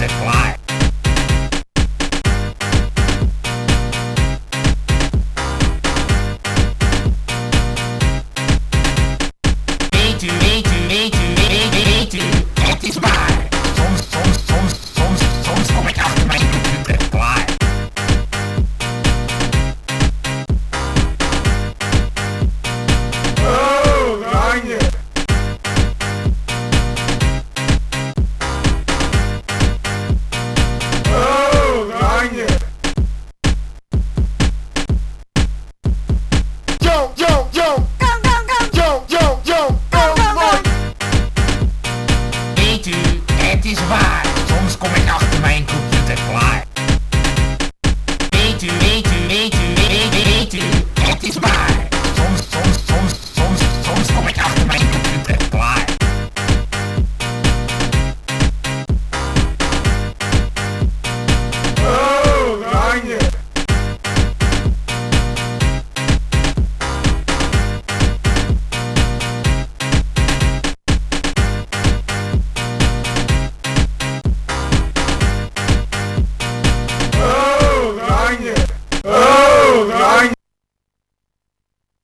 computer klaar. Weet u, het is waar. Soms kom ik achter mijn computer klaar. Oh, Oranje! Oh, Oranje! Yo, yo, yo! Go, go, go! Yo, yo, yo! Go, boy! Weet u, het is waar.